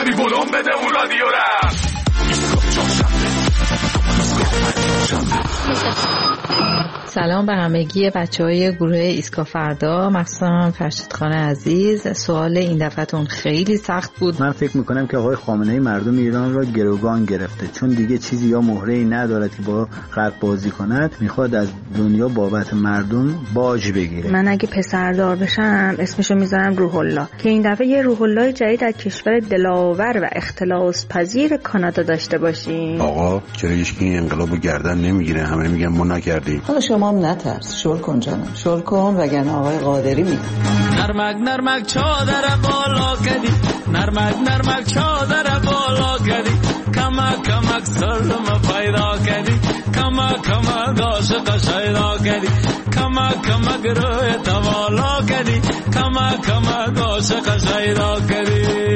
ببی بلوم بده اون رادیو را. سلام به همگی بچه‌های گروه ایسکا فردا، مخصوصا فرشید خان عزیز. سوال این دفعه‌تون خیلی سخت بود. من فکر میکنم که آقای خامنه‌ای مردم ایران را گروگان گرفته، چون دیگه چیزی یا مهره‌ای ندارد که با غرب بازی کند، میخواد از دنیا بابت مردم باج بگیره. من اگه پسردار بشم اسمشو میذارم روح الله، که این دفعه یه روح الله جدید از کشور دلاور و اختلاس پذیر کانادا داشته باشیم. آقا چرا هیچکی این انقلابو گردن نمیگیره؟ همه میگن ما نکردیم. حالا شما هم نترس، شل کن جانم، شل کن وگرنه آقای قادری میاد. نرمک نرمک چادر بالا کدی، نرمک نرمک چادر بالا کدی، کمک کمک سرم پیدا کدی، کمک کمک عاشق شیدا کدی، کمک کمک روی توالا کدی، کمک کمک عاشق شیدا کدی.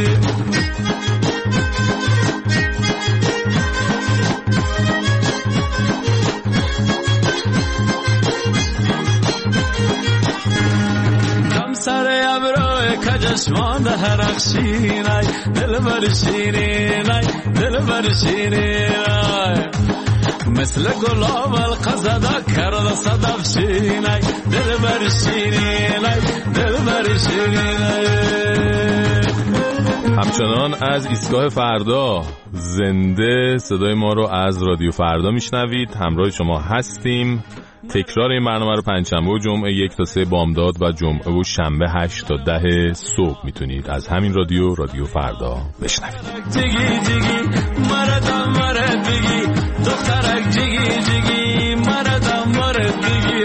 سر ابروی کجشمان درخ شیرای، دل بر شیرینای، دل بر شیرینای، مثل گلاب القصدا کرد صدف شیرینای، دل بر شیرینای، دل بر شیرینای. همچنان از ایستگاه فردا زنده صدای ما رو از رادیو فردا میشنوید. همراه شما هستیم. تکرار این برنامه رو پنجشنبه و جمعه 1 تا 3 بامداد و جمعه و شنبه 8 تا 10 صبح میتونید از همین رادیو فردا بشنوید. جیگی جیگی مردم مرد بگی، دخترک جیگی جیگی مردم مرد بگی.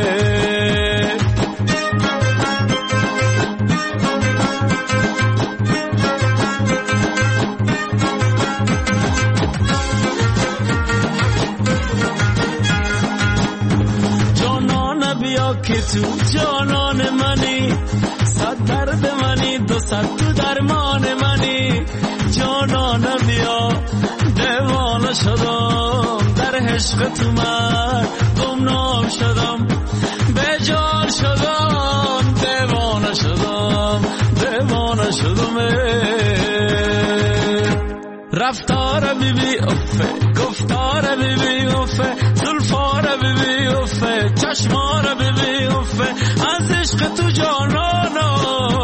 که تو جانان منی، صد درد منی، دو صد تو درمان منی. جانان بیا دیوانه شدم، در عشق تو من گمنام شدم، بیجار شدم، دیوانه شدم، دیوانه شدم. رفتار بیبی افه، گفتار بیبی افه، زلفار بیبی افه، چشمار بیبی افه، از عشق تو جانانا.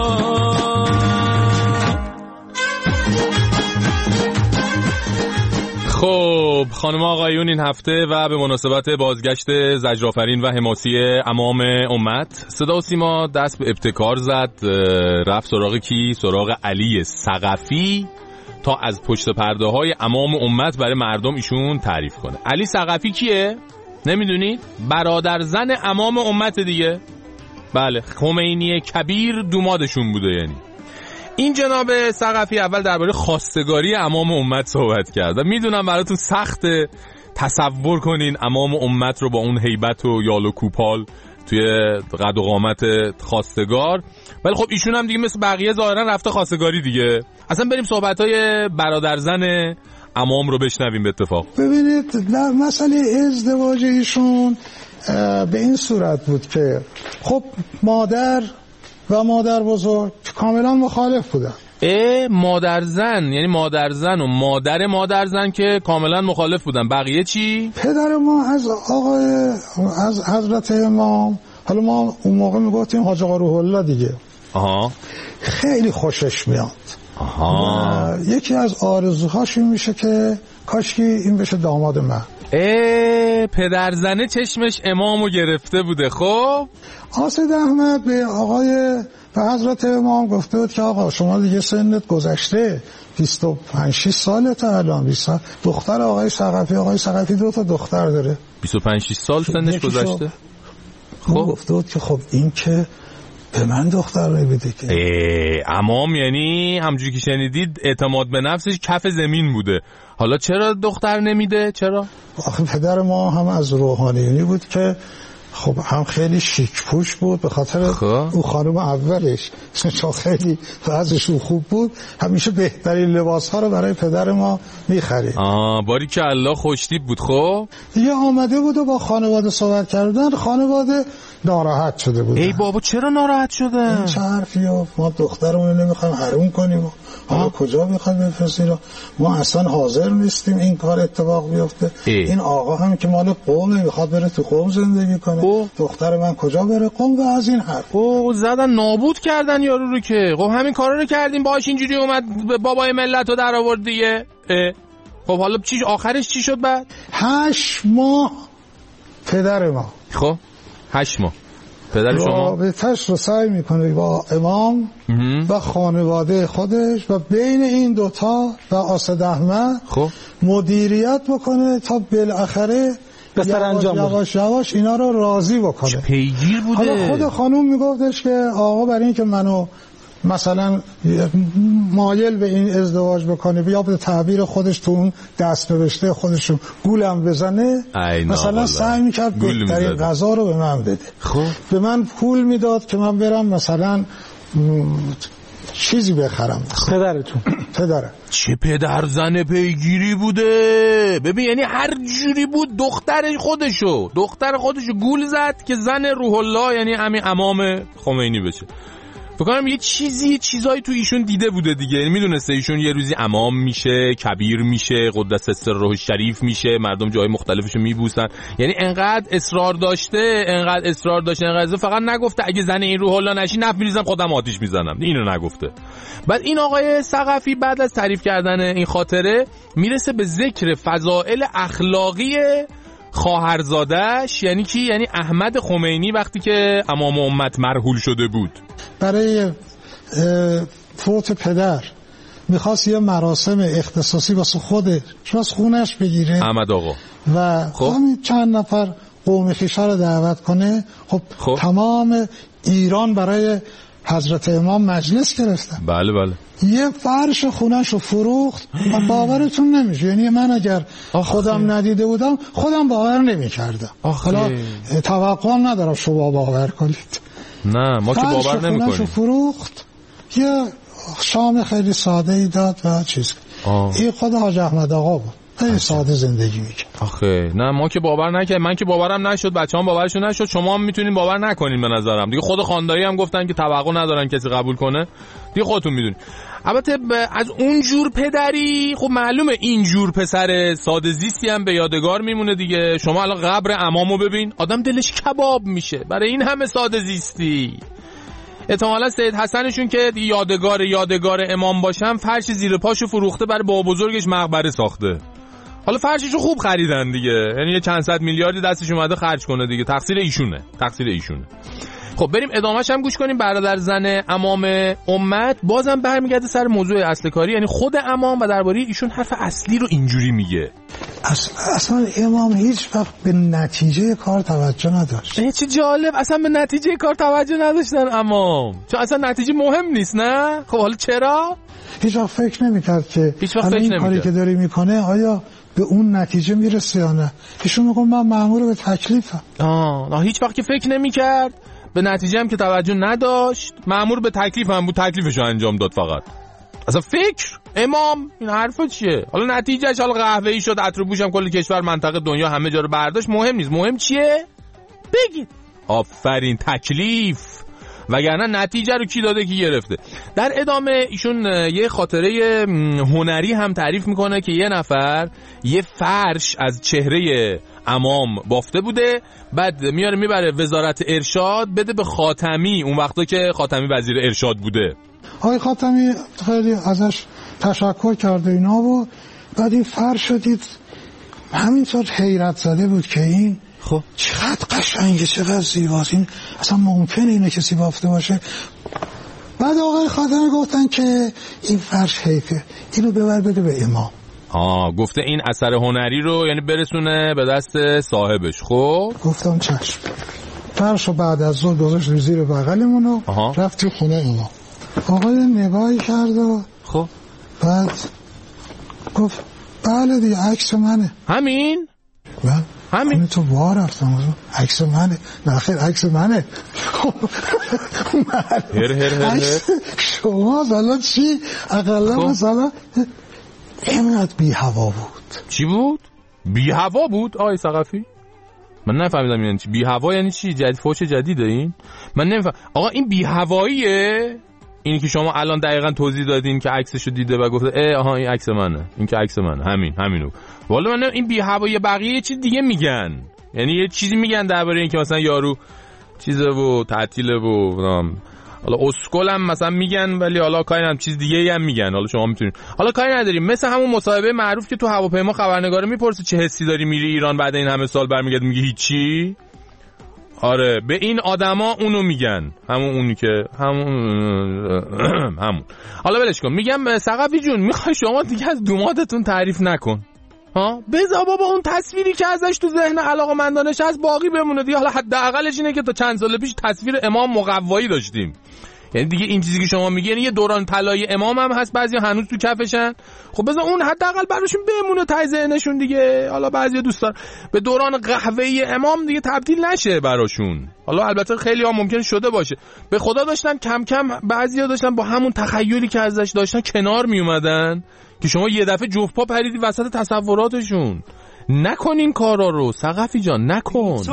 خب خانم آقایون، این هفته و به مناسبت بازگشت زجرآفرین و حماسی امام امت، صدا و سیما دست به ابتکار زد. رفت سراغ کی؟ سراغ علی ثقفی تا از پشت پرده های امام امت برای مردم ایشون تعریف کنه. علی ثقفی کیه؟ نمیدونید؟ برادر زن امام امت دیگه. بله، خمینی کبیر دومادشون بوده. یعنی این جناب ثقفی اول درباره خواستگاری امام امت صحبت کرد. میدونم براتون سخته تصور کنین امام امت رو با اون هیبت و یال و کوپال توی قد و قامت خواستگار، ولی خب ایشون هم دیگه مثل بقیه ظاهرا رفته خواستگاری دیگه. اصلا بریم صحبت‌های برادرزن امام رو بشنویم. به اتفاق ببینید در مسئله ازدواج ایشون به این صورت بود که خب مادر و مادر بزرگ کاملا مخالف بودن. مادرزن یعنی مادرزن و مادر مادرزن که کاملا مخالف بودن. بقیه چی؟ پدر ما از حضرت امام، حالا ما اون موقع میگفتیم حاج آقا روح الله دیگه، خیلی خوشش میاد. یکی از آرزوهاش این میشه که کاشکی این بشه داماد من. پدرزنه چشمش امامو گرفته بوده. خب حاسد احمد به حضرت امام گفته بود که آقا شما دیگه سنت گذشته، 25-6 سالته الان. دختر آقای ثقفی 2 تا دختر داره. 25-6 سال سنش گذشته. خب گفته بود که خب این که به من دختر نمیده که. امام یعنی همونجوری که شنیدید اعتماد به نفسش کف زمین بوده. حالا چرا دختر نمیده؟ چرا؟ آخه پدر ما هم از روحانیونی بود که خب هم خیلی شیک پوش بود، به خاطر او خانم اولش چون خیلی وضعشون خوب بود همیشه بهترین لباس‌ها رو برای پدر ما می‌خرید. باری که الله خوشتیپ بود. خب دیگه آمده بود و با خانواده صحبت کردن. خانواده ناراحت شده بودن. ای بابا چرا ناراحت شدن؟ این چه حرفیه؟ ما دخترمون نمیخوایم حروم کنیم، حالا کجا میخوایم بفرستیم؟ ما اصلا حاضر نیستیم این کار اتفاق بیفته. این آقا هم که مال قومه، میخواد بره تو قوم زندگی کنه. دختر من کجا بره قوم؟ و از این حرف زدن نابود کردن یارو رو که. خب همین کارا رو کردیم باهاش، اینجوری اومد بابای ملت رو در آورد دیگه. خب حالا چی آخرش چی شد بعد؟ 8 ماه پدر ما، خب 8 ماه پدر شما رابطه‌اش رو سعی میکنه با امام و خانواده خودش و بین این دوتا و آسد احمد خب مدیریت بکنه تا بالاخره به سرانجام یواش اینا رو راضی بکنه. چه پیگیر بوده. حالا خود خانوم میگفتش که آقا برای این که منو مثلا مایل به این ازدواج بکنه یا به تعبیر خودش تو اون دست نوشته خودشون گولم بزنه، مثلا سعی میکرد بهترین غذا رو به من بده. خب به من پول میداد که من برم مثلا چیزی بخرم. پدره چه پدر زن پیگیری بوده. ببین یعنی هر جوری بود دختر خودشو گول زد که زن روح الله یعنی همین امام خمینی بشه. فکر کنم یه چیزایی تو ایشون دیده بوده دیگه. یعنی میدونسته ایشون یه روزی امام میشه، کبیر میشه، قدس سره شریف میشه، مردم جای مختلفشو میبوسن. یعنی انقدر اصرار داشته فقط نگفته اگه زن این روح الله نشی نفت میریزم خودم آتیش میزنم، اینو نگفته. بعد این آقای ثقفی بعد از تعریف کردن این خاطره میرسه به ذکر فضائل اخلاقی خواهرزادش، یعنی کی؟ یعنی احمد خمینی وقتی که امام امت مرحول شده بود. برای فوت پدر میخواست یه مراسم اختصاصی واسه خودش از خونش بگیره احمد آقا و همین چند نفر قوم خویشا رو دعوت کنه. خب تمام ایران برای حضرت امام مجلس گرفتن. بله یه فرش خونش رو فروخت و باورتون نمیشه. یعنی من اگر خودم ندیده بودم خودم باور نمیکردم. حالا توقع ندارم شما باور کنید. نه ما که باور نمیکنیم. فرش خونش رو فروخت، یه شام خیلی ساده ای داد و چیز. این خود حاج احمد آقا بود، خیلی ساده زندگی میکرد. آخه نه ما که باور نکردیم، من که باورم نشد، بچه‌ام باورشون نشد، شما هم میتونین باور نکنین به نظرم دیگه. خود خاندایی هم گفتن که توقع ندارن کسی قبول کنه دیگه، خودتون میدونین. البته از اون جور پدری خب معلومه این جور پسر ساده زیستی هم به یادگار میمونه دیگه. شما الان قبر عمامو ببین، آدم دلش کباب میشه برای این همه ساده زیستی. احتمالا سید حسنشون که یادگار امام باشن فرش زیر پاشو فروخته برای بابا بزرگش مقبره ساخته. حالا فرششو خوب خریدن دیگه، یعنی یه چند صد میلیاردی دستش اومده خرج کنه دیگه. تقصیر ایشونه. خب بریم ادامهش هم گوش کنیم. برادر زن امام امت بازم برمیگرده سر موضوع اصل کاری، یعنی خود امام و درباره ایشون حرف اصلی رو اینجوری میگه. اصلا امام هیچ وقت به نتیجه کار توجه نداشت. چه جالب، اصلا به نتیجه کار توجه نداشتن امام، چون اصلا نتیجه مهم نیست. نه خب حالا چرا؟ هیچ وقت فکر نمیکرد که این کاری که داری میکنه آیا به اون نتیجه میرسه یا نه. ایشون میگه من مأمور به تکلیفم. هیچ وقت که فکر نمیکرد، به نتیجه هم که توجه نداشت، مأمور به تکلیفم بود، تکلیفشو انجام داد فقط. اصلا فکر امام این حرفا چیه؟ حالا نتیجهش حالا قهوه‌ای شد، عطر بوش هم کل کشور منطقه دنیا همه جا رو برداشت، مهم نیست. مهم چیه؟ بگید. آفرین، تکلیف. وگرنه نتیجه رو کی داده کی گرفته. در ادامه ایشون یه خاطره هنری هم تعریف میکنه که یه نفر یه فرش از چهره امام بافته بوده، بعد میاره میبره وزارت ارشاد بده به خاتمی، اون وقتا که خاتمی وزیر ارشاد بوده. آقای خاتمی خیلی ازش تشکر کرده اینا و بعد این فرش دید همینطور حیرت زده بود که این خب چقدر قشنگه، چقدر زیباست، این اصلا ممکنه اینه کسی بافته باشه. بعد آقای خاتمی گفتن که این فرش حیفه، اینو ببر بده به امام. گفته این اثر هنری رو یعنی برسونه به دست صاحبش. خب گفتم چشم. فرش رو بعد از ظهر گذاشت زیر بغلمون و رفت تو خونه امام. آقای نگاهی کرد و خب بعد گفت بله دیگه عکس منه. همین؟ همین تو وار رفتم عکس منه. نه خیر عکس منه. هر شما حالا چی؟ اقلا مثلا اینقدر بی هوا بود. چی بود؟ بی هوا بود آقای ثقفی؟ من نفهمیدم یعنی چی بی هوا، یعنی چی؟ فوش جدیده این؟ من نمیفهم. آقا این بی هواییه؟ اینی که شما الان دقیقاً توضیح دادین که عکسشو دیده و گفته آها این عکس منه، این که عکس منه، همینو. والا من این بی هوایی، بقیه چی دیگه میگن، یعنی یه چیزی میگن درباره این که مثلا یارو چیزه و تعطیله و حالا اسکلم مثلا میگن، ولی حالا کاری نداریم چیز دیگه ای هم میگن. حالا شما میتونید، حالا کاری نداریم، مثل همون مصاحبه معروف که تو هواپیما خبرنگار میپرسه چه حسی داری میری ایران بعد این همه سال، برمیگرد میگه هیچی. آره به این آدما اونو میگن، اونی که همون. حالا ولش کن. میگم ثقفی جون، میخوای شما دیگه از دوماتتون تعریف نکن ها، بذار بابا اون تصویری که ازش تو ذهن علاقه‌مندانش از باقی بمونه دیگه. حالا حداقلش اینه که تا چند سال پیش تصویر امام مقوایی داشتیم، یعنی دیگه این چیزی که شما میگی، یعنی یه دوران طلایی امام هم هست، بعضیا هنوز تو کفشن. خب بذار اون حداقل براشون بمونه ته ذهنشون دیگه. حالا بعضیا دوست دارن به دوران قهوه‌ای امام دیگه تبدیل نشه براشون. حالا البته خیلی ها ممکن شده باشه، به خدا داشتن کم کم بعضیا داشتن با همون تخیلی که ازش داشتن کنار می اومدن که شما یه دفعه جفت پا پریدی وسط تصوراتشون. نکنین کارا رو ثقفی جان، نکن.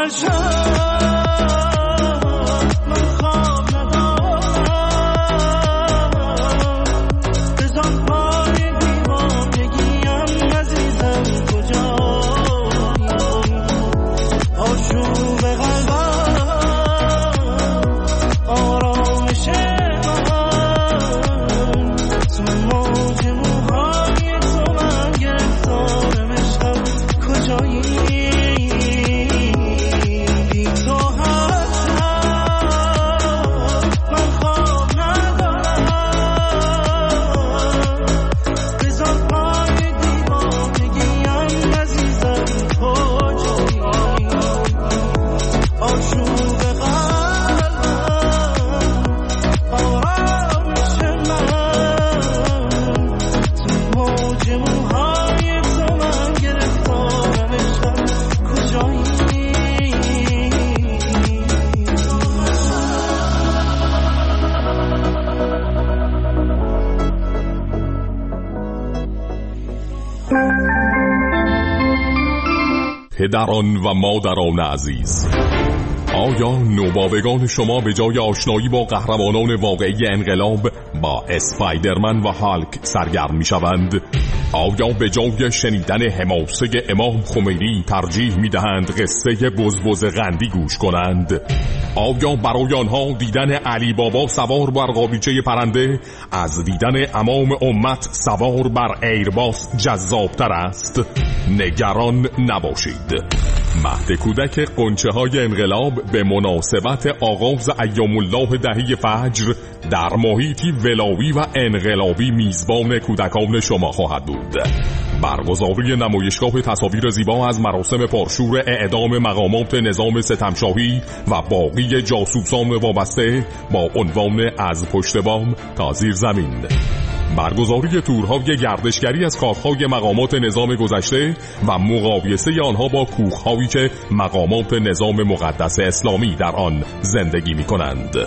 پدران و مادران عزیز، آیا نوباوگان شما به جای آشنایی با قهرمانان واقعی انقلاب با اسپایدرمن و هالک سرگرم می شوند؟ آیا به جای شنیدن حماسه امام خمینی ترجیح می دهند قصه بزبز غندی گوش کنند؟ آیا برای آنها دیدن علی بابا سوار بر قابیچه پرنده از دیدن امام امت سوار بر ایرباس جذابتر است؟ نگران نباشید. مهد کودک قنچه های انقلاب به مناسبت آغاز ایام الله دهی فجر در محیطی ولایی و انقلابی میزبان کودکان شما خواهد بود. برگزاری نمایشگاه تصاویر زیبا از مراسم پرشور اعدام مقامات نظام ستمشاهی و باقی جاسوسان وابسته با عنوان از پشت بام تا زیر زمین. برگزاری تورهای گردشگری از کاخهای مقامات نظام گذشته و مقایسه آنها با کوخهایی که مقامات نظام مقدس اسلامی در آن زندگی می کنند.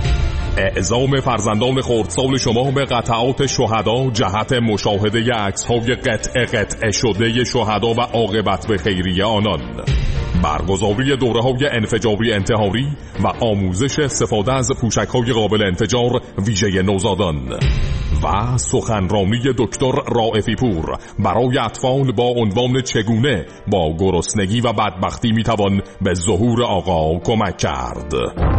اعزام فرزندان خردسال شما به قطعات شهدا جهت مشاهده عکس‌های قطعه شده شهدا و عاقبت به خیریه آنان. برگزاری دوره‌های انفجاری انتحاری و آموزش استفاده از پوشک‌های قابل انفجار ویژه نوزادان و سخنرانی دکتر رائفی پور برای اطفال با عنوان چگونه با گرسنگی و بدبختی میتوان به ظهور آقا کمک کرد.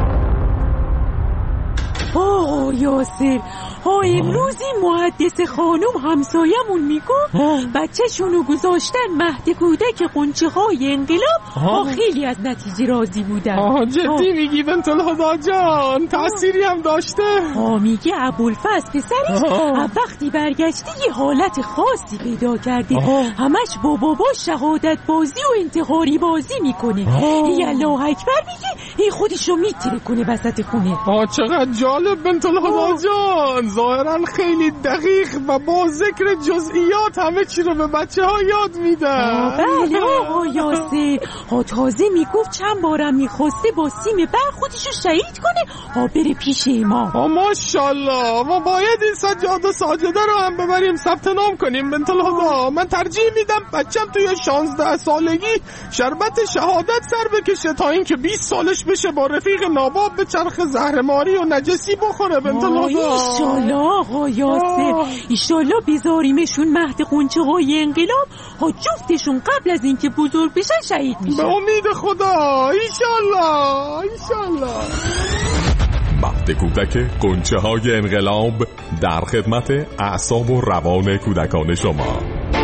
یاسر امروزی محدث خانم همسایمون میگفت بچه‌شونو گذاشتن مهد کودک قنچه های انقلاب خیلی از نتیجه راضی بودن. جدی میگی بنت الهدی جان؟ تأثیری هم داشته؟ میگه ابوالفضل پسرش وقتی برگشته یه حالت خاصی پیدا کرده، همش با بابا شهادت بازی و انتحاری بازی میکنه. ای الله اکبر میگه این خودشو میتره کنه وسط خونه. چقدر جالب. جالب بنت الهدا جان، ظاهرا خیلی دقیق و با ذکر جزئیات همه چی رو به بچه ها یاد میدن. بله آقا یاسر، تازه میگفت چند بارم میخواسته با سیم برق خودشو شهید کنه بره پیش امام. ماشاءالله، ما باید این سجاده ساجده رو هم ببریم ثبت نام کنیم بنت الهدا. من ترجیح میدم بچم توی 16 سالگی شربت شهادت سر بکشه تا اینکه 20 سالش بشه با رفیق ناباب به چرخ زهرماری و نجسی بخوره بنت الهدا. ایشالله آقا یاسر، ایشالله بذاریمشون مهد قنچه های انقلاب جفتشون قبل از اینکه بزرگ بشن شهید میشن. به امید خدا، ایشالله ایشالله. مهد کودک قنچه های انقلاب در خدمت اعصاب و روان کودکان شما.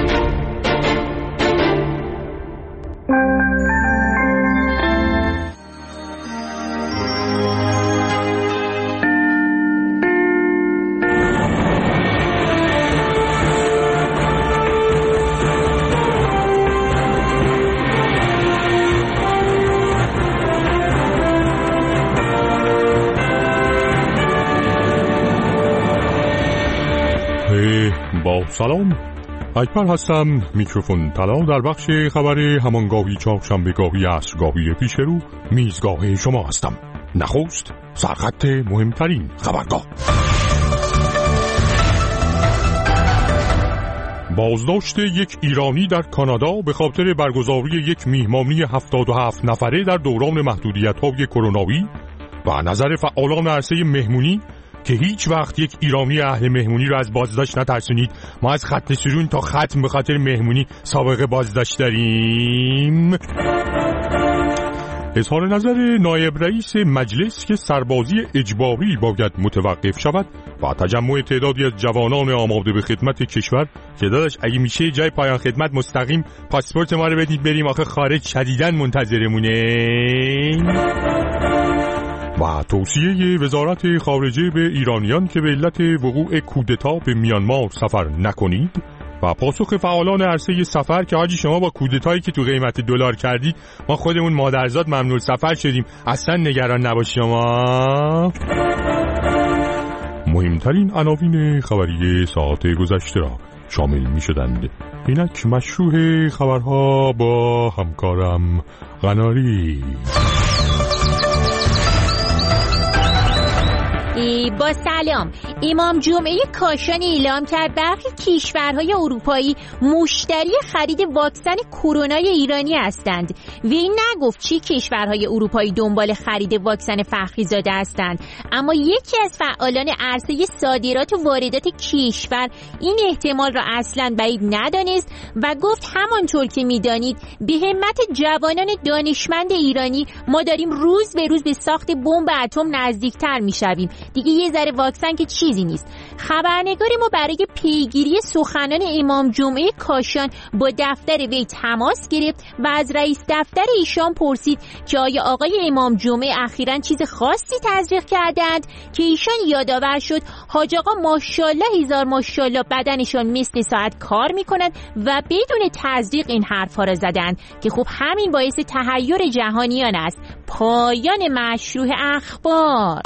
با سلام، اکبر هستم. میکروفون طلا در بخش خبر همانگاهی چهارشنبه‌گاهی عصرگاهی پیش رو میزگاه شما هستم. نخست سرخط مهمترین خبرگاه. بازداشت یک ایرانی در کانادا به خاطر برگزاری یک میهمانی 77 نفره در دوران محدودیت‌های کرونایی و نظر فعالان عرصه مهمونی که هیچ وقت یک ایرانی اهل مهمونی رو از بازداشت نترسونید. ما از ختم سرون تا ختم به خاطر مهمونی سابقه بازداشت داریم. اظهار نظر نایب رئیس مجلس که سربازی اجباری باید متوقف شود و تجمع تعدادی از جوانان آماده به خدمت کشور که داداش اگه میشه جای پایان خدمت مستقیم پاسپورت ما رو بدید بریم آخه خارج شدیداً منتظرمونه. و توصیه وزارت خارجه به ایرانیان که به علت وقوع کودتا به میانمار سفر نکنید و پاسخ فعالان عرصه سفر که حاجی شما با کودتایی که تو قیمت دلار کردید ما خودمون مادرزاد ممنوع سفر شدیم، اصلا نگران نباش شما. مهمترین عناوین خبری ساعت گذشته را شامل می شدند. اینک مشروع خبرها با همکارم قناری. با سلام، امام جمعه کاشان اعلام کرد برخی کشورهای اروپایی مشتری خرید واکسن کرونای ایرانی هستند. وی نگفت چی کشورهای اروپایی دنبال خرید واکسن فخریزاده هستند، اما یکی از فعالان عرصه صادرات و واردات کشور این احتمال را اصلاً بعید ندانست و گفت همانطور که می‌دانید به همت جوانان دانشمند ایرانی ما داریم روز به روز به ساخت بمب اتم نزدیکتر می‌شویم. دیگه یه ذره واکسن که چیزی نیست. خبرنگار ما برای پیگیری سخنان امام جمعه کاشان با دفتر وی تماس گرفت و از رئیس دفتر ایشان پرسید که آیا آقای امام جمعه اخیراً چیز خاصی تزریق کردند که ایشان یادآور شد حاج آقا ماشاءالله هزار ماشاءالله بدنشان مثل ساعت کار میکنند و بدون تزریق این حرفا را زدند که خب همین باعث تحیر جهانیان است. پایان مشروع اخبار.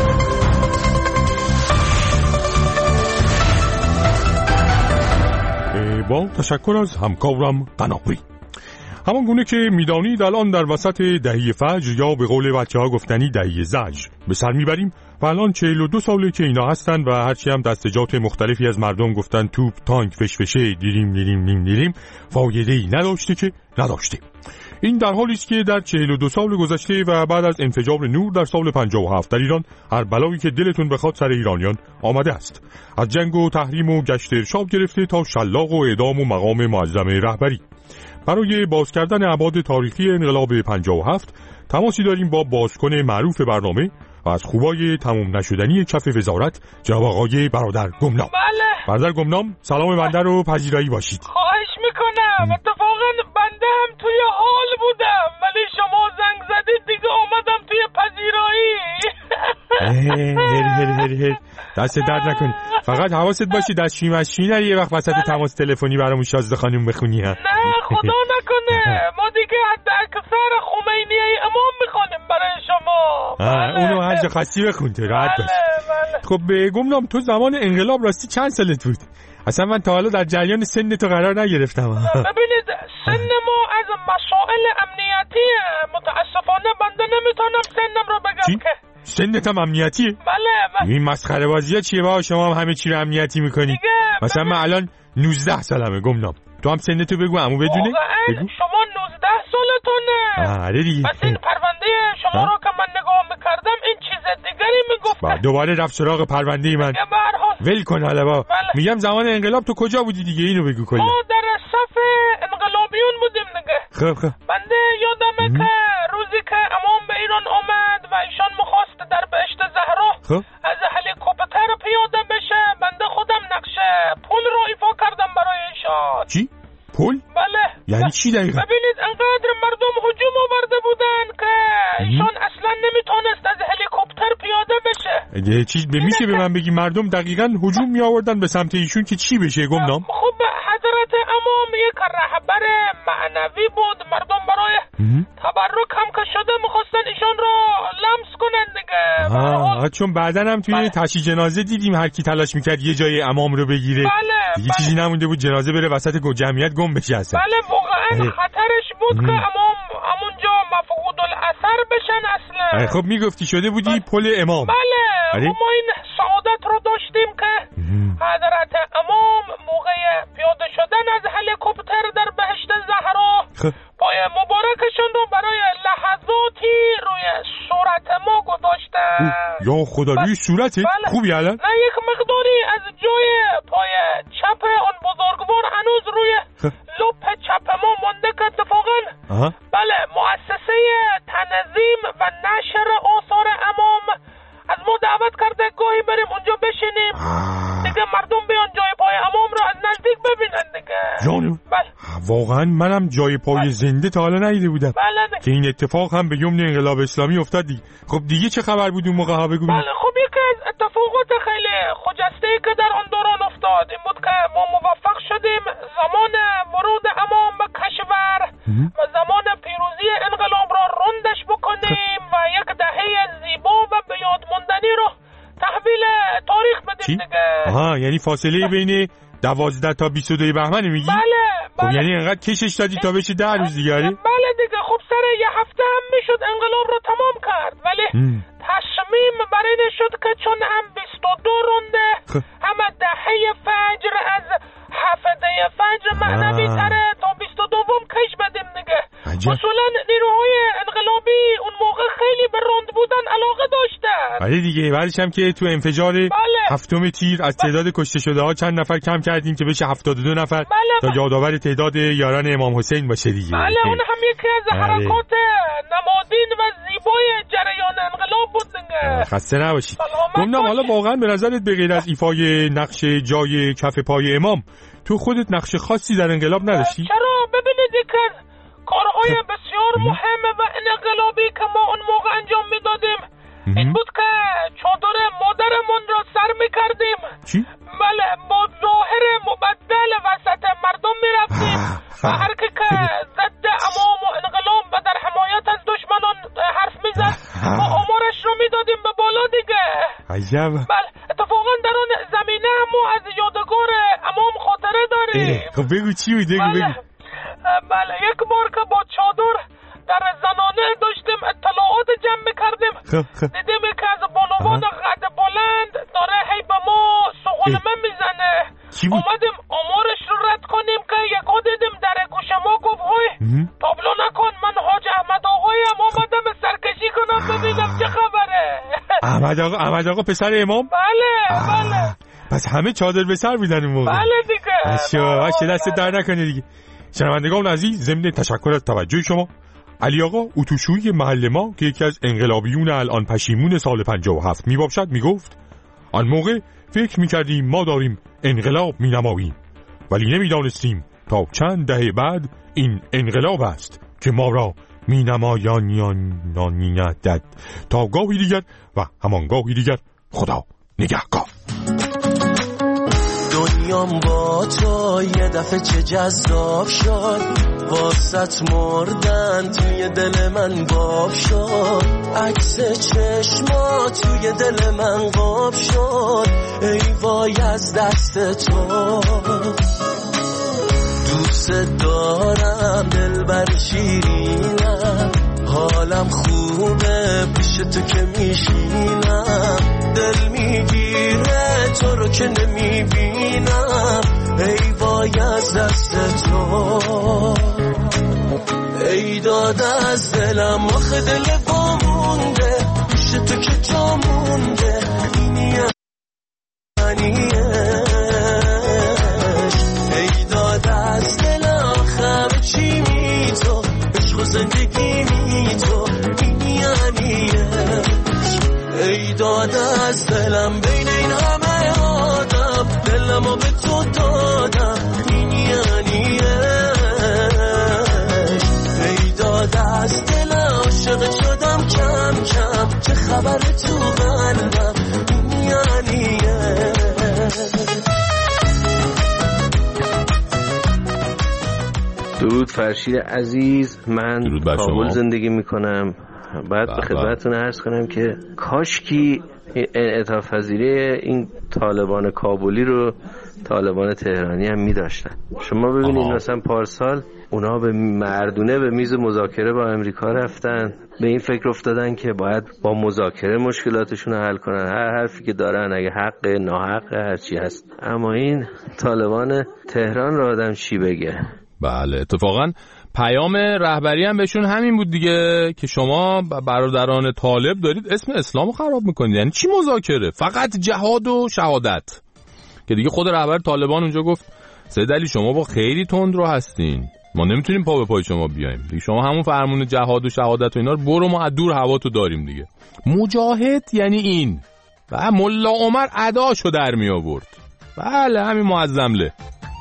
با تشکر از همکارم قناری. همان گونه که میدانید الان در وسط دهی فجر یا به قول بچه ها گفتنی دهی زجر به سر میبریم و الان 42 ساله که اینا هستن و هرچی هم دستجات مختلفی از مردم گفتن توپ تانک فشفشه دیریم فایده‌ای نداشته که نداشته. این در حالی است که در 42 سال گذشته و بعد از انفجار نور در سال 57 در ایران هر بلایی که دلتون بخواد سر ایرانیان آمده است، از جنگ و تحریم و گشت ارشاد گرفته تا شلاق و اعدام و مقام معظم رهبری. برای باز کردن ابعاد تاریخی انقلاب 57 تماسی داریم با بازکن معروف برنامه و از خوبای تموم نشدنی کف وزارت جناب آقای برادر گمنام. بله. برادر گمنام سلام بنده رو پذیرایی باشید. خواهش میکنم. اتفاقا بنده هم توی حال بودم ولی شما زنگ زدید دیگه اومدم توی پذیرایی. هر دست درد نکنی. فقط حواست باشی دستشویی مشی نری یه وقت وسط تماس تلفنی برامون شازده خانم بخونی ها. نه خدا نکنه. ما دیگه حد اکثر خمینی امام میخوانیم برای شما. اونو هر جا خاصی بخون تو راحت باش. خب گمنام تو زمان انقلاب راستی چند سالت بود؟ اصلا من تا حالا در جریان سن تو قرار نگرفتم. ببینید سن ما از مسائل امنیتی متاسفانه بنده نمیتونم سنم رو بگم. که سنت هم امنیتیه؟ بله. این مسخره بازی ها چیه با شما هم همه چی رو امنیتی میکنی؟ مثلا من الان 19 سالمه گمنام. تو هم سنتو بگو عمو بدونه. بگو. شما 19 سالتونه. آره دیگه. بس این پرونده شما رو که من نگاه میکردم این چیز دیگری میگفت. دوباره رفت سراغ پرونده من. ول کن حالا با. میگم زمان انقلاب تو کجا بودی دیگه اینو بگو کلا. ما در صف انقلابیون بودیم دیگه. خب بنده یادمه که روزی که امام به ایران آمد و ایشان می‌خواست در بهشت زهرا از هلیکوپتر پیاده بشه، بنده خودم نقشه پل رو ایفا کردم برای ایشان. چی؟ پل؟ بله. یعنی چی دقیقا؟ ببینید انقدر مردم هجوم آورده بودن که ایشان اصلا نمیتونست از هلیکوپتر پیاده بشه. چیز میشه به من بگی مردم دقیقاً هجوم می آوردن به سمت ایشون که چی بشه گمنام؟ خب حضرت امام یک رهبر معنوی بود، مردم برای تبرک هم که شده میخواستن ایشان رو لمس کنن دیگه. چون بعدن هم توی تشییع جنازه دیدیم هر کی تلاش میکرد یه جای امام رو بگیره. دیگه چیزی نمونده بود جنازه بره وسط جمعیت گم بشه اصلا. بله واقعا خطرش بود که امام همونجا مفقود الاثر بشن اصلا. خب میگفتی شده بودی پل امام. بله ما این سعادت رو داشتیم که حضرت امام موقع پیاده شدن از هلیکوپتر در بهشت زهرا پای مبارکشون رو برای لحظاتی روی صورت ما گذاشتن. یا خدا روی صورته؟ خوبی الان؟ نه یک مقداری از جای پای چپ اون بزرگوار هنوز روی لپ چپ ما مونده که اتفاقا بله مؤسسه تنظیم و نشر آثار امام از ما دعوت کرده گاهی بریم اونجا بشینیم دیگه مردم بیان جای پای امام رو از نزدیک ببینن دیگه. جانم واقعا منم جای پای زنده تا حالا ندیده بودم که این اتفاق هم به یمن انقلاب اسلامی افتاد دیگه. خب دیگه چه خبر بود اون موقع ها بگو؟ بله خب یکی از اتفاقات خیلی خجسته‌ای که در آن دوران افتاد این بود که ما موفق شدیم زمان ورود امام به کشور و زمان پیروزی انقلاب را رندش بکنیم و یک دهه زیبا و به یاد ماندنی رو تحویل تاریخ بدیم دیگه. یعنی فاصله بین 12 تا 22 بهمن میگی؟ بله. خب یعنی انقدر کشش دادی تا بشه 10 روز دیگه؟ بله دیگه. خب سر یه هفته هم میشد انقلاب رو تمام کرد ولی تصمیم بر این شد که چون هم 22 رونده هم دهه فجر از هفته فجر معنوی تره تا 22 کش بدیم دیگه. اصولا نیروهای انقلابی اون موقع خیلی به روند بودن علاقه داشتن. آره دیگه بعدش هم که تو انفجار هفتم تیر از تعداد کشته شده ها چند نفر کم کردیم که بشه 72 نفر تا یادآور تعداد یاران امام حسین باشه دیگه. بله اون هم یکی از حرکات نمادین و زیبای جریان انقلاب بود دیگه. خسته نباشید. گمنام حالا واقعا به نظرت به غیر از ایفای نقش جای کف پای امام تو خودت نقش خاصی در انقلاب نداشتی؟ چرا؟ ببینید یک از کارهای بسیار مهم و انقلابی که ما اون موقع انجام میدادیم این بود که چادر مادرمون را سر میکردیم. چی؟ بله با ظاهر مبدل وسط مردم میرفتیم و هر که ضد امام و انقلاب و در حمایت از دشمنان حرف میزد ما آمارش رو میدادیم به بالا دیگه. عجب. بله اتفاقا در اون زمینه ما از یادگار امام خاطره داریم. خب بگو چی بود بگو. بله یک بار که با چادر در زنانه داشتیم اطلاعات جمع میکردیم دیدیم که از بانوان قد بلند داره هی به ما سغلمه میزنه. اومدیم آمارش رو رد کنیم که یکا دیدیم در گوش ما گفت های تابلو نکن من حاج احمد آقایم اومدم سرکشی کنم ببینم چه خبره. احمد آقا پسر امام؟ بله. پس همه چادر به سر میدن اون موقع. بله دیگه. باشه دست در نکنه دیگه. شنوندگان عزیز ضمن تشکر از توجه شما علی آقا اتوشویی محل ما که یکی از انقلابیون الان پشیمون سال 57 میباشد میگفت آن موقع فکر میکردیم ما داریم انقلاب مینماییم ولی نمیدانستیم تا چند دهه بعد این انقلاب است که ما را مینمایاند. تا گاهی دیگر و همان گاهی دیگر خدا نگهدار. دنیام با تو یه دفعه چه جذاب شد، واسط مردن توی دل من باب شد، عکس چشما توی دل من قاب شد، ای وای از دست تو. دوست دارم دلبر شیرینم، حالم خوبه پیش تو که میشینم، دل میگیره تو رو که نمیبینم، ای وای از دست تو. ای داد از دلم آخه دل بامونده، پیش تو که جا مونده، اینی یعنیش. ای داد از دلم آخه چی می تو، عشق و زندگی می تو، اینی یعنیش. ای داد از دلم بین این همه آدم، دلمو به تو دادم، اینی یعنیش. ای داد از دلم عاشق شدم کم کم، چه خبر تو قلبم، اینی یعنیش. درود فرشید عزیز، من کابل زندگی میکنم. بعد به خدمتتون عرض کنم که کاشکی انعطاف پذیری این طالبان کابلی رو طالبان تهرانی هم می‌داشتن. شما ببینید مثلا پارسال اونا به مردونه به میز مذاکره با امریکا رفتن، به این فکر افتادن که باید با مذاکره مشکلاتشون رو حل کنن، هر حرفی که دارن اگه حق ناحق هر چی هست. اما این طالبان تهران رو آدم چی بگه؟ بله اتفاقا پیام رهبری هم بهشون همین بود دیگه، که شما برادران طالب دارید اسم اسلامو خراب میکنید. یعنی چی مذاکره؟ فقط جهاد و شهادت. که دیگه خود رهبر طالبان اونجا گفت سید علی شما با خیلی تند رو هستین، ما نمیتونیم پا به پای شما بیایم دیگه، شما همون فرمون جهاد و شهادت و اینا رو برو، ما از دور هواتو داریم دیگه. مجاهد یعنی این. و ملا عمر اداشو در می آورد. بله همین معظمله.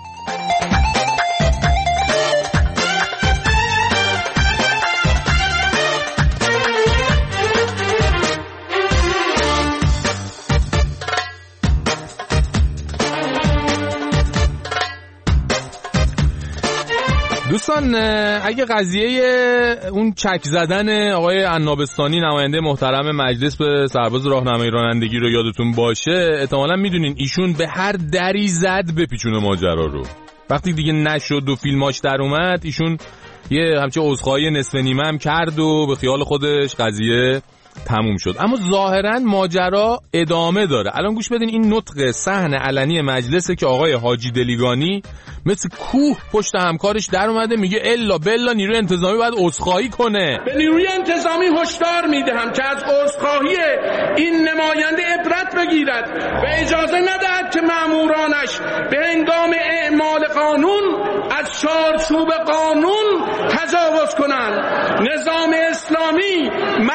دوستان اگه قضیه اون چک زدن آقای عنابستانی نماینده محترم مجلس به سرباز راهنمایی رانندگی رو یادتون باشه، احتمالاً میدونین ایشون به هر دری زد بپیچونه ماجرا رو. وقتی دیگه نشد و فیلماش در اومد، ایشون یه همچه عذرخواهی نصف نیمه هم کرد و به خیال خودش قضیه تموم شد. اما ظاهرا ماجرا ادامه داره. الان گوش بدین این نطق صحن علنی مجلسه که آقای حاجی دلیگانی مثل کوه پشت همکارش در اومده، میگه الا بلا نیروی انتظامی باید عذرخواهی کنه. به نیروی انتظامی هشدار میدهم که از عذرخواهی این نماینده عبرت بگیرد و اجازه ندهد که مامورانش به هنگام اعمال قانون از چارچوب قانون تجاوز کنند. نظام اسلامی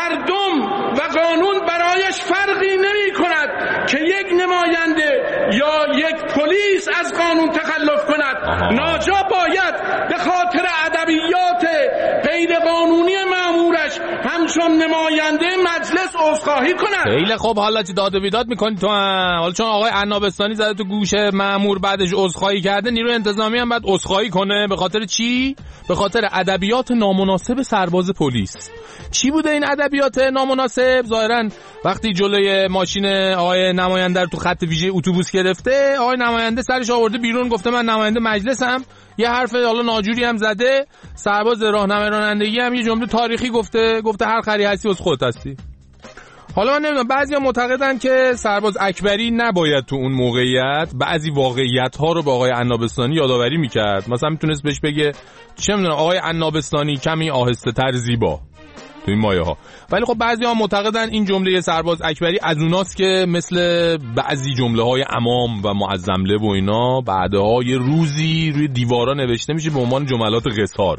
مردم و قانون برایش فرقی نمی کند که یک نماینده یا یک پلیس از قانون تخلف کند. ناجا باید به خاطر ادبیات غیر قانونی مامورش همچون نماینده مجلس عذرخواهی کند. خیلی خوب، حالا چه داد و بیداد میکنی تو هم؟ حالا چون آقای عنابستانی زده تو گوشه مامور بعدش عذرخواهی کرده، نیروی انتظامی هم باید عذرخواهی کنه. به خاطر چی؟ به خاطر ادبیات نامناسب سرباز پلیس. چی بوده این ادبیات نامناسب؟ ظاهرا وقتی جلوی ماشین آقای نماینده رو تو خط ویژه اتوبوس گرفته، آقای نماینده سرش آورده بیرون، گفته من نماینده مجلسم، یه حرف حالا ناجوری هم زده، سرباز راهنمای رانندگی هم یه جمله تاریخی گفته هر خری هستی از خودت هستی. حالا من نمیدونم، بعضیا معتقدن که سرباز اکبری نباید تو اون موقعیت بعضی واقعیت‌ها رو با آقای عنابستانی یادآوری می‌کرد. مثلا میتونست بهش بگه چه میدونم آقای عنابستانی کمی آهسته‌تر زیبا تو این مایه‌ها. ولی خب بعضی‌ها معتقدن این جمله سرباز اکبری از اوناست که مثل بعضی جمله‌های امام و معظمله و اینا بعدها یه روزی روی دیوارا نوشته میشه به عنوان جملات قصار.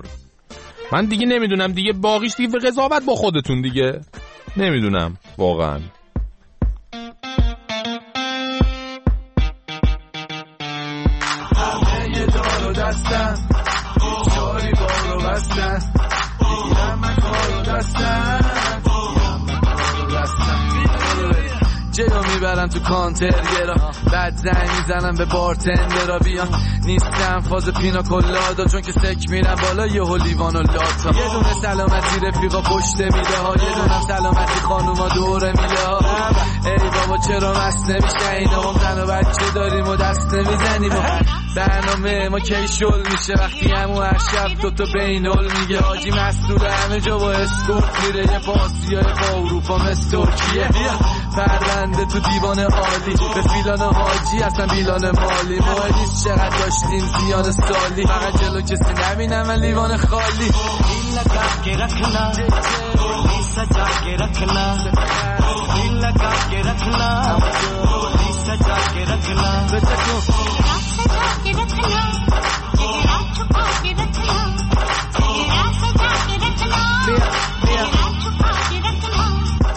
من دیگه نمیدونم دیگه، باقیش دیگه قضاوت با خودتون دیگه. نمیدونم واقعا. همه دار و دستم جاری بار و بستم، همه کار و دستم جلو میبرن تو کانترگرا، بعد زنگ میزنن به بارتندرا بیان. نیستم فاز پینا کلادا چون که سک میرن بالا یهو لیوان و لاتا. یه دونه سلامتی رفیقا پشت میده ها، یه دونه سلامتی خانوما دوره میده ها. ای بابا چرا مست نمیشه اینا، ما زن و بچه داریم و دست نمیزنیم. برنامه ما کی شل میشه وقتی همون هر شب تو بینول میگه حاجی مسئول همه جا با اسکورت میره، یه پاسیای با اروپا مثل ترکیه. پرونده تو دیوان عالی به فیلان حاجی اصلا بیلان مالی. مهدیس چقدر داشتیم زیان سالی، فقط جلو کسی نبینم من لیوان خالی. این لگا که رکھنا لی سجا کے رکھنا، این لگا که رکھنا لی سجا کے رکھنا، سجا کے رکھنا، چہرہ چھپا کے رکھنا، چہرہ سجا کے رکھنا، چہرہ چھپا کے رکھنا.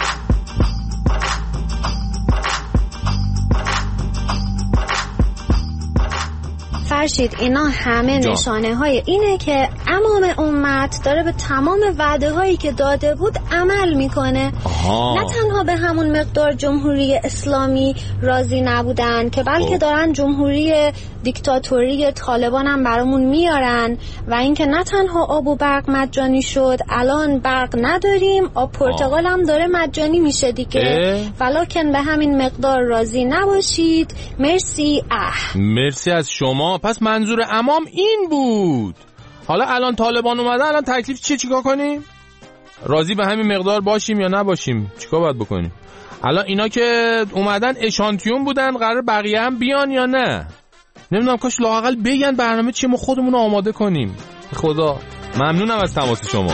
فرشید اینا همه نشانه های اینه که امام امت داره به تمام وعده هایی که داده بود عمل میکنه. نه تنها به همون مقدار جمهوری اسلامی راضی نبودن که بلکه دارن جمهوری دیکتاتوری طالبان هم برامون میارن و اینکه نه تنها آب و برق مجانی شد، الان برق نداریم، آب پرتقال هم داره مجانی میشه دیگه. ولکن به همین مقدار راضی نباشید. مرسی. مرسی از شما. پس منظور امام این بود. حالا الان طالبان اومدن، الان تکلیف چیکار کنیم؟ راضی به همین مقدار باشیم یا نباشیم؟ چیکار باید بکنیم؟ الان اینا که اومدن اشانتیون بودن، قرار بقیه هم بیان یا نه؟ نمیدونم، کاش لااقل بگن برنامه چیه ما خودمون رو آماده کنیم. خدا ممنونم از تماس شما.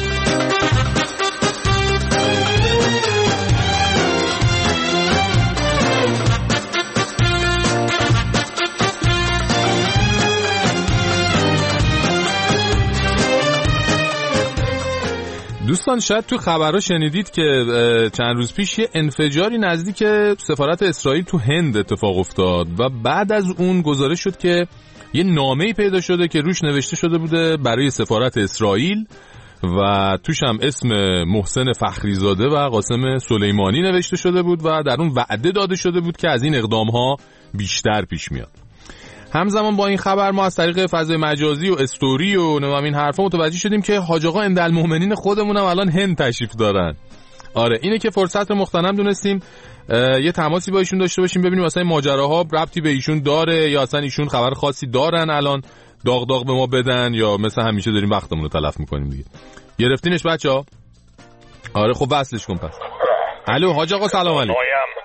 دوستان شاید تو خبرها شنیدید که چند روز پیش یه انفجاری نزدیک سفارت اسرائیل تو هند اتفاق افتاد و بعد از اون گزارش شد که یه نامه‌ای پیدا شده که روش نوشته شده بوده برای سفارت اسرائیل و توش هم اسم محسن فخریزاده و قاسم سلیمانی نوشته شده بود و در اون وعده داده شده بود که از این اقدام‌ها بیشتر پیش میاد. همزمان با این خبر ما از طریق فضای مجازی و استوری و این حرفا متوجه شدیم که حاج آقا اندالمؤمنین خودمون هم الان هند تشریف دارن. آره اینه که فرصت مغتنم دونستیم یه تماسی با ایشون داشته باشیم، ببینیم اصلا این ماجراها ربطی به ایشون داره یا اصلا ایشون خبر خاصی دارن الان داغ به ما بدن یا مثل همیشه داریم وقتمون رو تلف میکنیم دیگه. گرفتینش بچه‌ها؟ آره خب وصلش کن پس. الو حاج آقا سلام علیکم.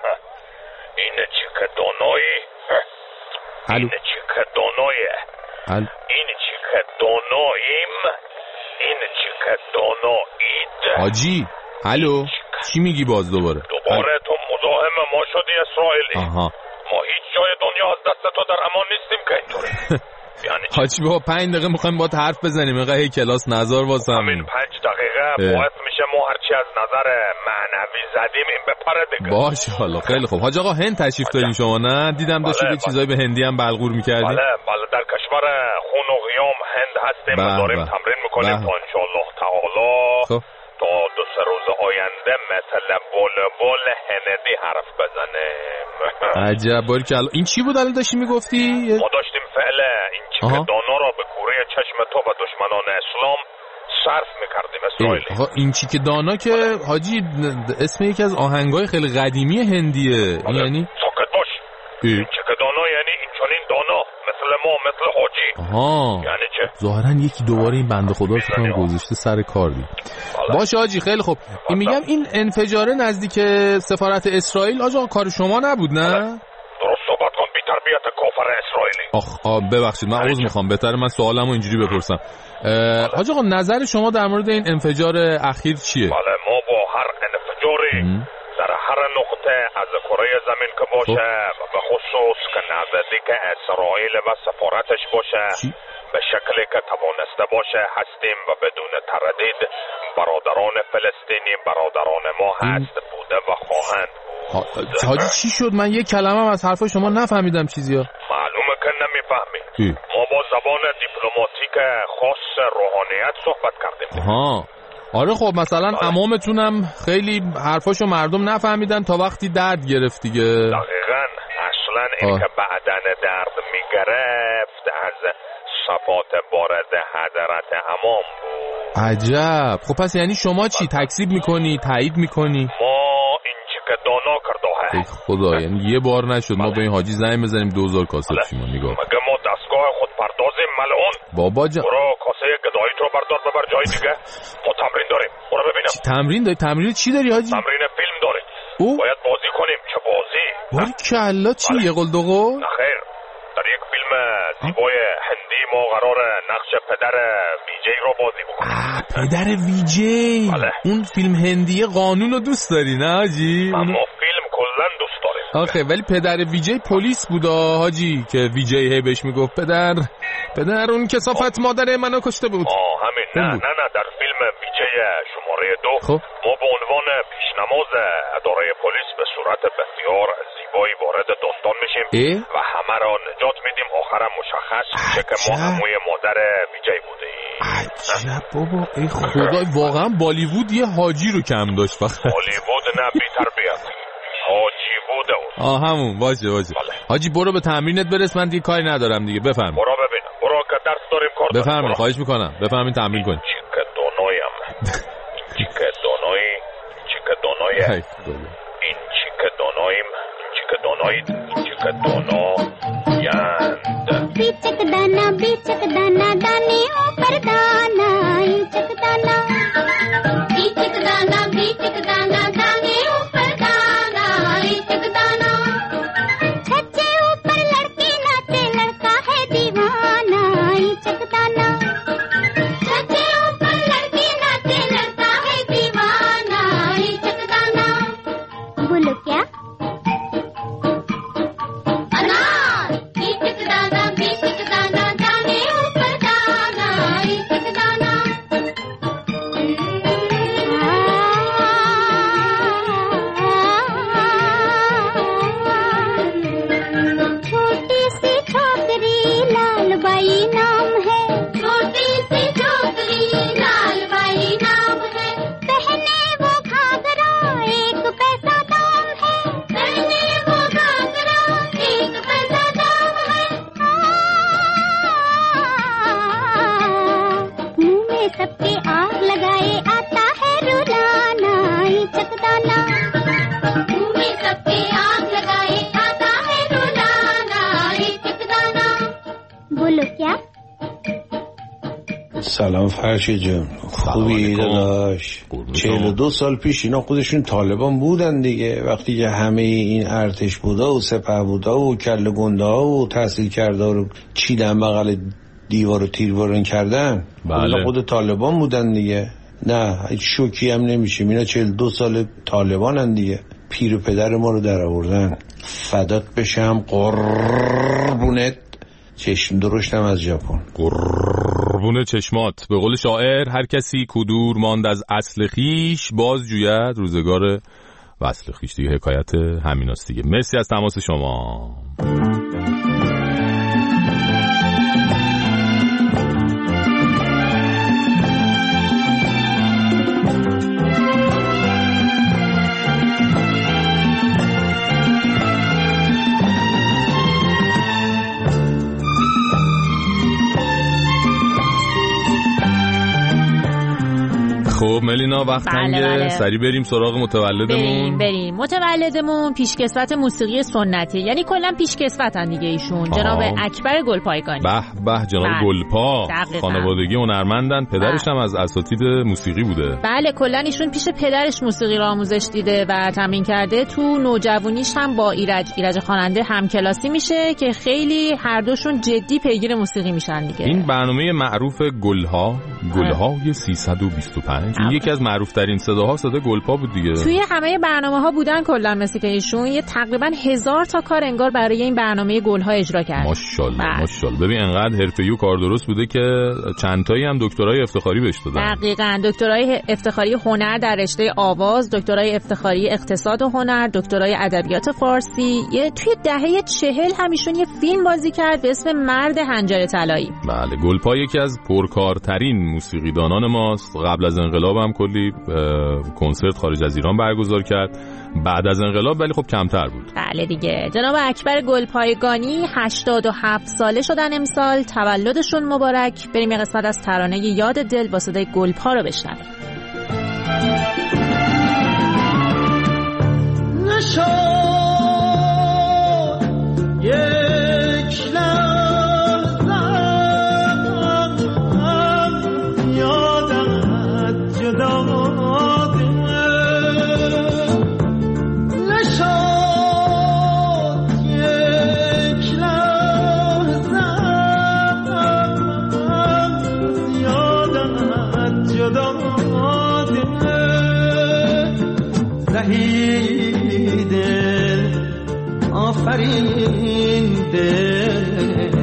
اینه چه که دانایی؟ الو که دانایه. این چی که داناییم، این چی که دانایید. حاجی الو چی میگی باز دوباره تو مزاحم ما شدی اسرائیلی. ما هیچ جای دنیا از دست تو در امان نیستیم که اینطوری. یعنی حاجی با 5 دقیقه میخوایم باید حرف بزنیم، اینقدر هی کلاس نظر واسه همین 5 دقیقه باعث میشه ما هرچی از نظر معنوی زدیم این بپره دیگه. باشه حالا خیلی خوب. حاج آقا هند تشریف دارین شما نه؟ دیدم داشتید یه چیزایی به هندی هم بلغور میکردین. بله در کشور خون و قیام هند هستیم و داریم تمرین میکنیم تا انشالله تعالی تا 2-3 روز آینده مثل بلبل هندی حرف بزنیم. عجب باریکلا. این چی بود الان داشتی میگفتی؟ ما داشتیم فعلا این چیک دانا را به کوره چشم تو و دشمنان اسلام صرف میکردیم اسرائیلی. این چیک دانا که حاجی اسم یکی از آهنگای خیلی قدیمی هندیه. یعنی ساکت باش. این چیک دانا یعنی این چنین دانا مثل ما مثل حاجی. یعنی چه؟ ظاهرا یکی دوباره این بنده خدا فکر کنم گذاشته سر کار دی. باشه حاجی خیلی خوب. این میگم این انفجار نزدیک سفارت اسرائیل آقا کار شما نبود نه؟ درست صحبت کن بی تربیت کافر اسرائیلی. ببخشید من عذر میخوام، بهتره من سوالمو اینجوری بپرسم. حاج آقا نظر شما در مورد این انفجار اخیر چیه؟ بله ما با هر انفجاری در هر نقطه از کره زمین که باشه و به خصوص که نزدیک اسرائیل و سفارتش باشه به شکلی که توانسته باشه هستیم و بدون تردید برادران فلسطینی برادران ما هست بوده و خواهند بود. حاجی چی شد؟ من یک کلمه از حرفای شما نفهمیدم چیزیا. معلومه که نمیفهمی. ما با زبان دیپلماتیک خاص روحانیت صحبت کردیم. آره خب مثلا عمامتونم خیلی حرفاشو مردم نفهمیدن تا وقتی درد گرفت دیگه. دقیقاً. اصلا این که بعدن درد میگرفت از صفات بارز حضرت عمام بود. عجب. خب پس یعنی شما چی تکذیب میکنی، تایید میکنی؟ ما این چی که دانا کرده خدا، یعنی یه بار نشد ما به این حاجی زنگ بزنیم 2000 کاسه پیمان. نگاه مگه ما دستگاه خودپردازیم ملعون؟ بابا جان برو کاسه گداییت رو بردار ببر جای دیگه. ما تمرین داریم، برو ببینم. تمرین داری؟ تمرین چی داری حاجی؟ تمرین فیلم داریم. باید بازی کنیم. چه بازی؟ باریکلا. چی یه قل دو قل؟ نخیر، در یک فیلم زیبای هندی ما قرار نقش پدر ویجی رو بازی بکنیم. پدر ویجی؟ بله. اون فیلم هندی قانون رو دوست داری نه حاجی؟ اما فیلم کلا دوست داریم. آخه ولی پدر ویجی پلیس بود حاجی، که ویجی هی بهش میگفت پدر اون کثافت مادر منو کشته بود. همین. نه در فیلم ویجی شماره 2 خب ما به عنوان پیشنماز اداره پلیس به صورت بسیار زیبایی وارد داستان میشیم و همه را نجات میدیم. آخرم مشخص میشه که ما عموی مادر ویجی بودیم. عجب بابا. ای خدا، واقعا بالیوود یه حاجی رو کم داشت فقط. بالیوود نه، بی تربیت. حاجی بوده اون. همون. باشه حاجی برو به تمرینت برس، من دیگه کاری ندارم دیگه. بفرم. برو ببینم. برو که درس داریم کار. بفرمایید، خواهش میکنم. بفرمایید تمرین کن. چیکه دونایم. چیکه دونایی. این چیکه دوناییم. چیکه دونایید. چیکه دونایند. بیچک دانا دانی اوپر دانا. چک دانا. بیچک دانا دانی اوپر دانا. چک دانا. چھچے اوپر لڑکی ناچے لڑکا ہے دیوانہ. چک دانا. چھچے اوپر لڑکی ناچے لڑکا ہے دیوانہ. چک دانا. بولو کیا؟ سلام فرشید جان، خوبی داداش؟ 42 سال پیش اینا خودشون طالبان بودن دیگه، وقتی که همه این ارتش بودا و سپه بودا و کله گنده ها و تحصیل کرده رو چیدن بغل دیوار و تیربارون کردن. بله. خود طالبان بودن دیگه. نه هیچ شوکی هم نمیشیم، اینا 42 سال طالبانن دیگه. پیر و پدر ما رو در آوردن. فدات بشم قربونت، چشم درشتم از ژاپن. قربون چشمات. به قول شاعر هر کسی کدور ماند از اصل خیش باز جوید روزگار وصل خیش دیگه. حکایت همیناست دیگه. مرسی از تماس شما. خب ملینا وقت تنگه. سریع بریم سراغ متولدمون. بریم. متولدمون پیشکسوت موسیقی سنتی، یعنی کلا پیشکسوتن دیگه ایشون. جناب اکبر گلپایگانی. به جناب گلپا. خانوادگی هنرمندن، پدرش هم از اساتید موسیقی بوده. بله کلا ایشون پیش پدرش موسیقی رو آموزش دیده و تمرین کرده. تو نوجوانیش هم با ایرج خواننده همکلاسی میشه که خیلی هر دوشون جدی پیگیر موسیقی میشن دیگه. این برنامه معروف گلهای 325 یکی از معروف ترین صداها صدا گلپا بود دیگه. توی همه برنامه‌ها بودن کلا، مثل که ایشون یه تقریبا 1000 تا کار انگار برای این برنامه گلها اجرا کرد. ماشاءالله. ببین انقدر حرفه‌ای و کار درست بوده که چند تایی هم دکترای افتخاری بهش دادن. دقیقاً. دکترای افتخاری هنر در رشته آواز، دکترای افتخاری اقتصاد و هنر، دکترای ادبیات فارسی. توی دهه 40 هم ایشون یه فیلم بازی کرد به اسم مرد حنجره طلایی. بله گلپا یکی از پرکارترین موسیقیدانان ماست. قبل از انقلاب هم کلی کنسرت خارج از ایران برگزار کرد، بعد از انقلاب ولی خب کمتر بود. بله دیگه. جناب اکبر گلپایگانی 87 ساله شدن امسال، تولدشون مبارک. بریم یه قسمت از ترانه یاد دل با صدای گلپا رو بشنویم. یک لحظه یادت جدا نشد، یک لحظه یادت جدا زهید آفرین دل،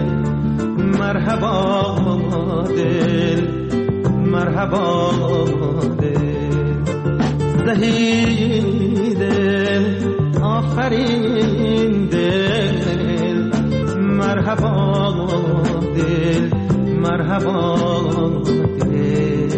مرحبا دل، مرحبا دل، زهید آفرین دل، مرحبا دل، مرحبا دل.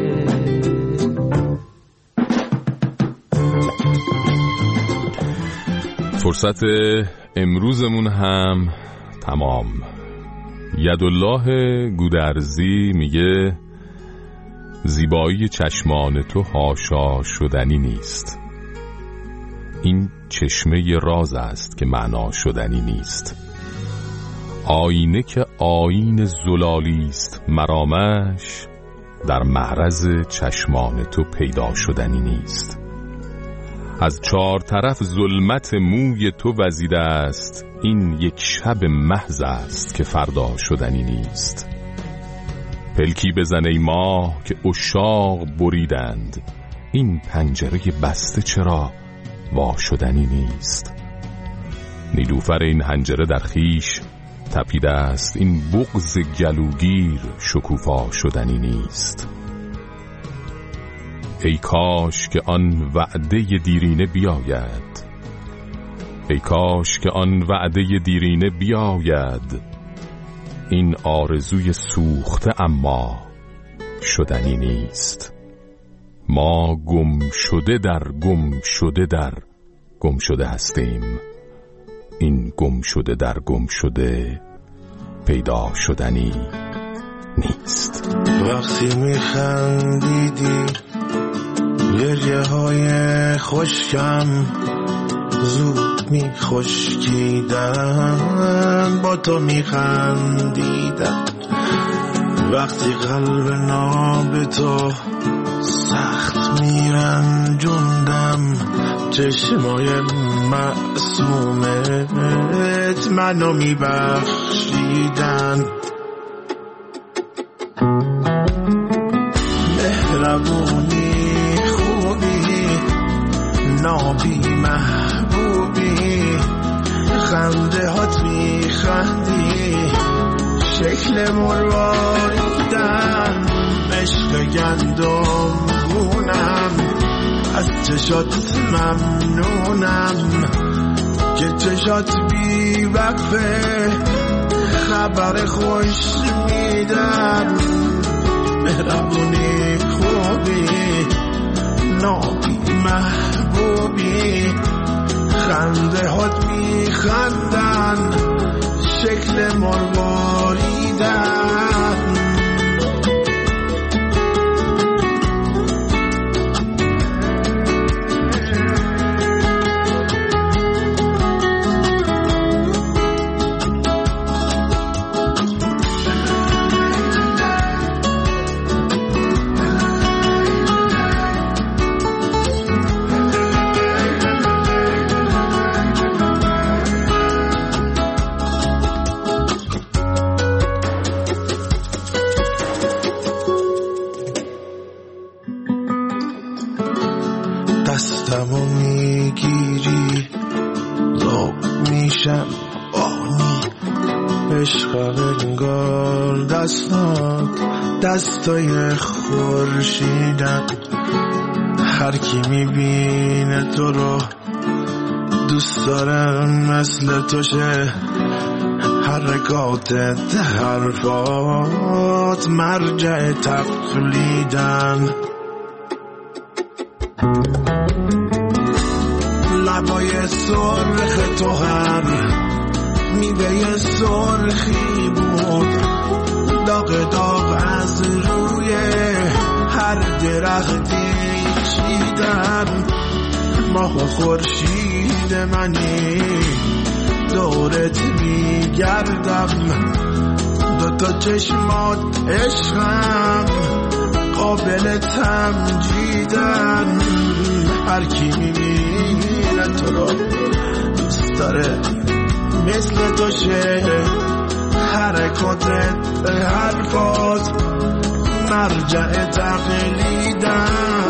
فرصت امروزمون هم تمام. یدالله گودرزی میگه زیبایی چشمان تو حاشا شدنی نیست، این چشمه راز است که معنا شدنی نیست. آینه که آیین زلالی است مرامش، در معرض چشمان تو پیدا شدنی نیست. از چار طرف ظلمت موی تو وزیده است، این یک شب محض است که فردا شدنی نیست. پلکی بزن ای ماه که عشاق بریدند، این پنجره بسته چرا وا شدنی نیست. نیلوفر این حنجره در خیش تپیده است، این بغض گلوگیر شکوفا شدنی نیست. ای کاش که آن وعده دیرینه بیاید، ای کاش که آن وعده دیرینه بیاید، این آرزوی سوخته اما شدنی نیست. ما گم شده در گم شده در گم شده هستیم، این گم شده در گم شده پیدا شدنی نیست. وقتی میخندیدی گریه های خشکم زود میخشکیدن، با تو میخندیدم. وقتی قلب ناب تو سخت میرنجوندم، چشمای معصومت منو میبخشیدن. مهربونی خوبی نابی محبوبی، خنده هات میخندی شکل مرواریدن، عشق گندم گونم از چشات ممنونم که چشات بی وقفه خبر خوش میدن. مهربونی خوبی نابی محبوبی، خنده هات میخندن شکل مرواریدن. دستمو میگیری زوب میشم آنی، عشق انگار دستات دستای خورشیدن. هر کی میبینه تو رو دوست دارم مثل تو شه، هر حرکاتت حرفات مرجع تقلیدن لبای سرخ تو هم میوه سرخی بود داغ داغ از روی هر درختی چیدن ماه و خورشید منی دورت میگردم دوتا چشمات عشقم قابل تمجیدن هر کی میبینه تو رو دوست داره مثل تو شه حرکاتت حرفات مرجع تقلیدن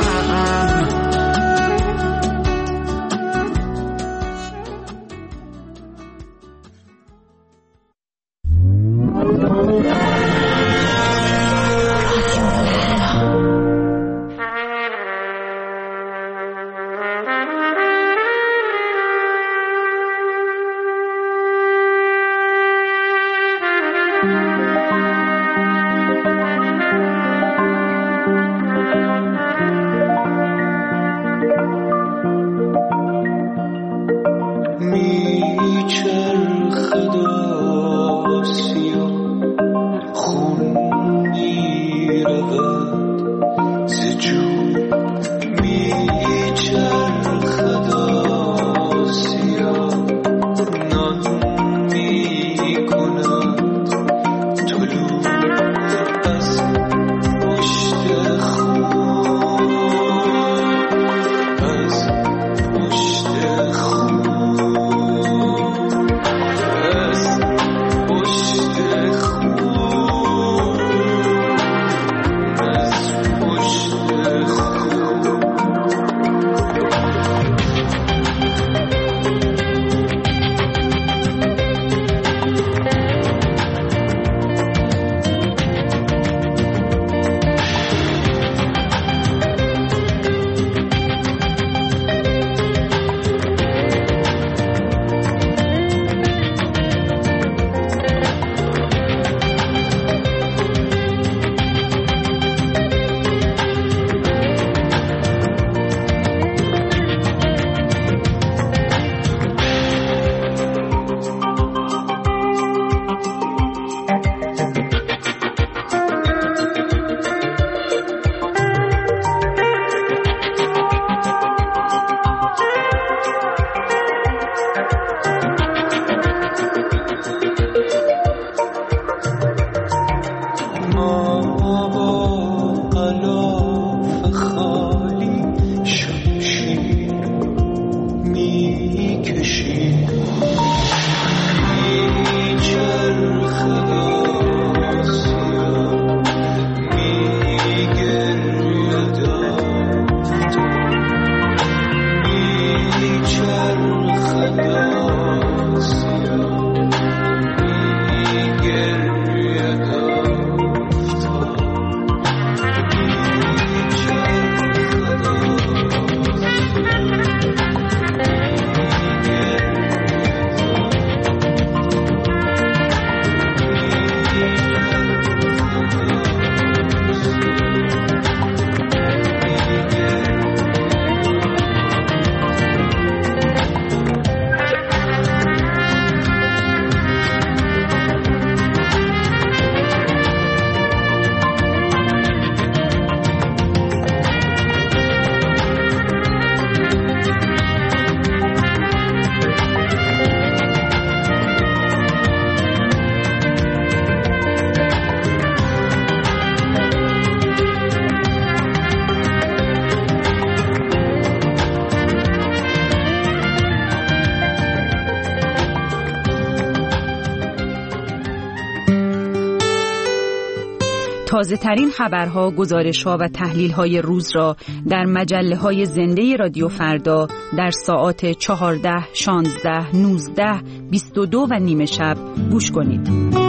تازه ترین خبرها، گزارش‌ها و تحلیل‌های روز را در مجله‌های زنده رادیو فردا در ساعات 14, 16, 19, 22 و نیم شب گوش کنید.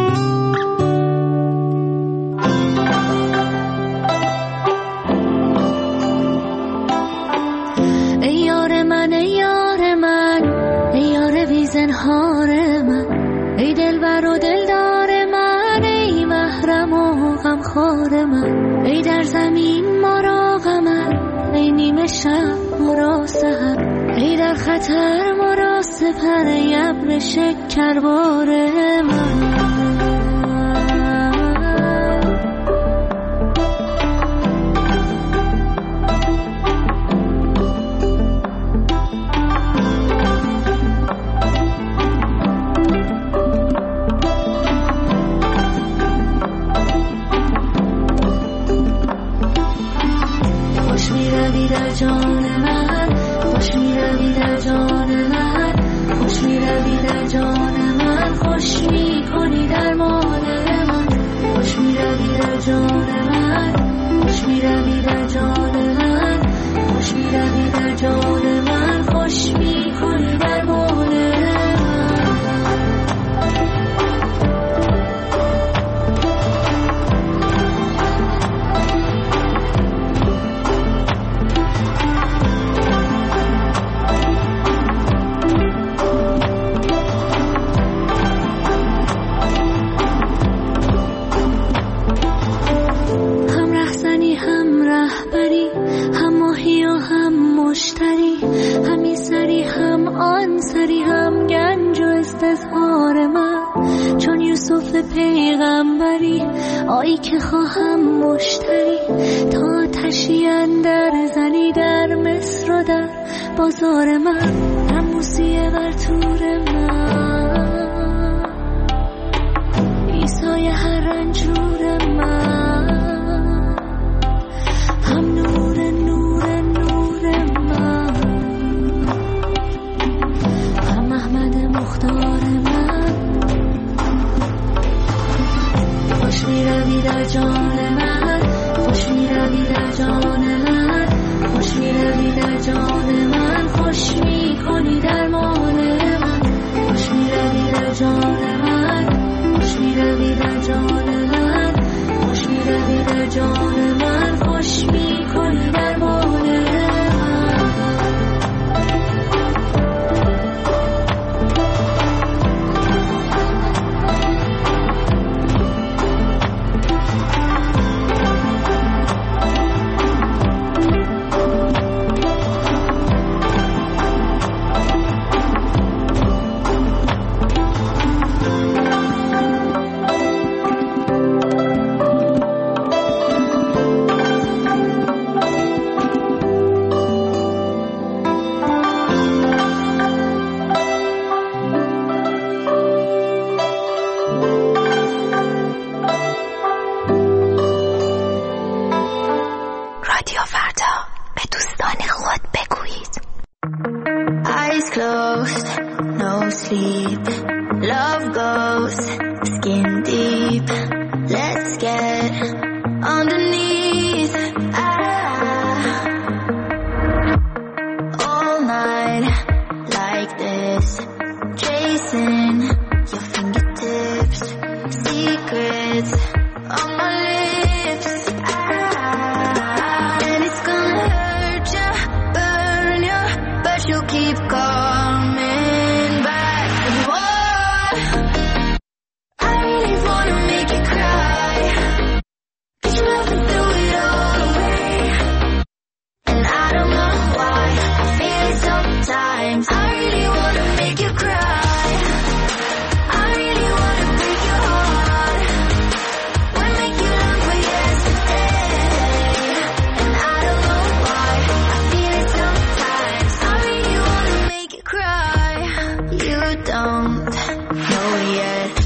ای یار من، ای یار من، ای یار بی زنهار من، ای دلبر دلبر و دلدار من، ای محرم و غمخوار من، ای در زمین ما را قمر، ای نیمه شب ما را سحر، ای در خطر ما را سپر، ای ابر شکربار من. پیغمبری آیی که خواهم مشتری، تا تشیان در زنی در مصر و در بازار من، نموسیه بر تور من، ایسای هر رنجور من، هم نور نور نور من، هم احمد مختار من. خوش می روی در جان من، خوش می روی در جان من، خوش می روی در جان من، خوش می کنی درمان من، خوش می روی در جان من، خوش می روی در جان من، خوش می روی در جان من، خوش می کنی درمان من. Don't know yet.